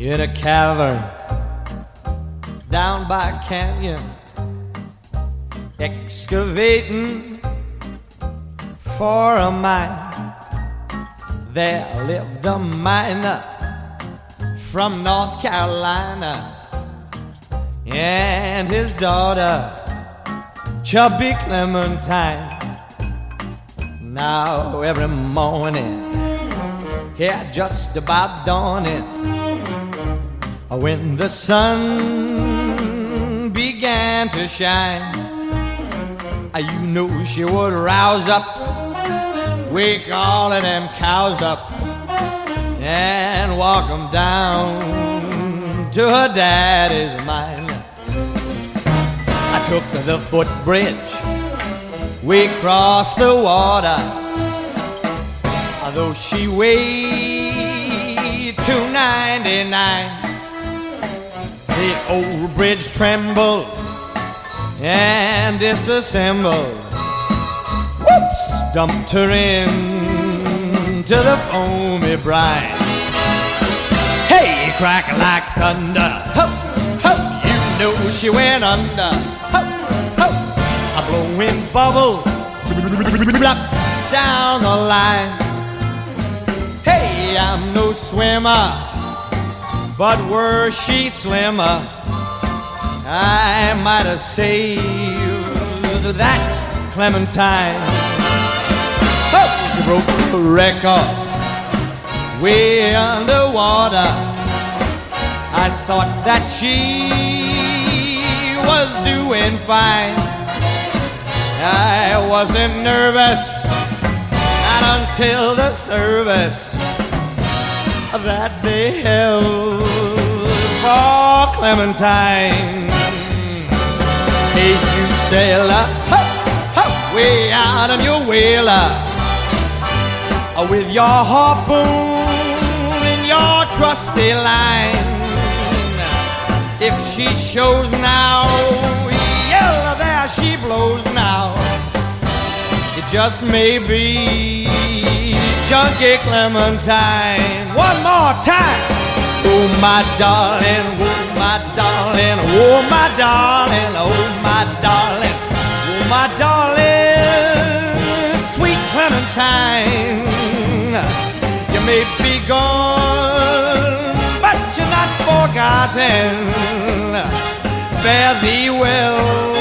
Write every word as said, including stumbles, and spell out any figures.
in a cavern down by a canyon, excavating for a mine. There lived a miner from North Carolina and his daughter, Chubby Clementine. Now every morning, yeah, just about dawning, when the sun began to shine, you knew she would rouse up, wake all of them cows up, and walk them down to her daddy's mine. I took the footbridge, we crossed the water, though she weighed two ninety-nine. The old bridge trembled and disassembled. Whoops! Dumped her into the foamy brine. Hey, crack like thunder. Ho, ho, you know she went under. Ho, ho, a blowing bubbles down the line. Hey, I'm no swimmer, but were she slimmer, I might have saved that Clementine. Oh, she broke the record way underwater. I thought that she was doing fine. I wasn't nervous, not until the service that they held for Clementine. Hey, you sailor, ho, ho, way out on your whaler, with your harpoon and your trusty line. If she shows now, yeah, there she blows now. It just may be Chunky Clementine. One more time. Oh, my darling, oh, my darling, oh, my darling, oh, my darling, oh, my darling, sweet Clementine. You may be gone, but you're not forgotten. Fare thee well.